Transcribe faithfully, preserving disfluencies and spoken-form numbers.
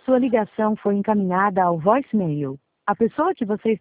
Sua ligação foi encaminhada ao voicemail. A pessoa que você